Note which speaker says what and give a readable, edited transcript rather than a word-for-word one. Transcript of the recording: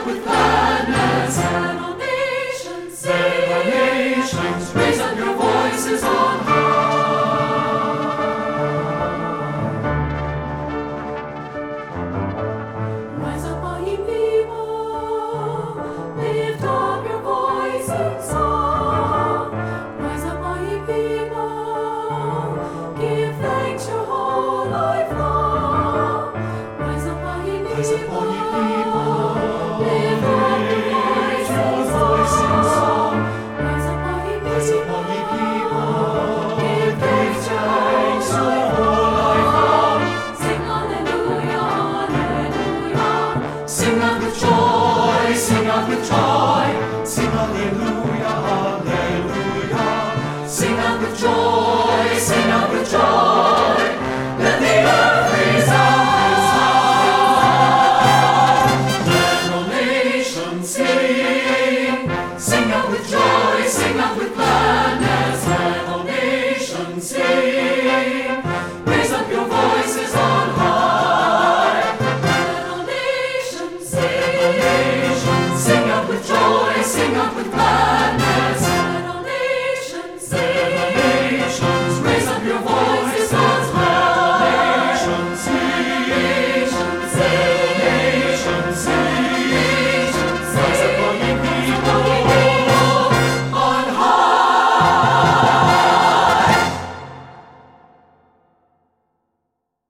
Speaker 1: with gladness. Let all nations sing. Let all nations raise up your voices on high. Rise up, all ye people, lift up your voice in song. Rise up, all ye people, give thanks your whole life long. Rise up, all ye people, lift up your voice in song. Rise up, all ye people, give thanks your whole life long. Sing hallelujah, hallelujah. Sing out with joy, sing out with joy, sing hallelujah.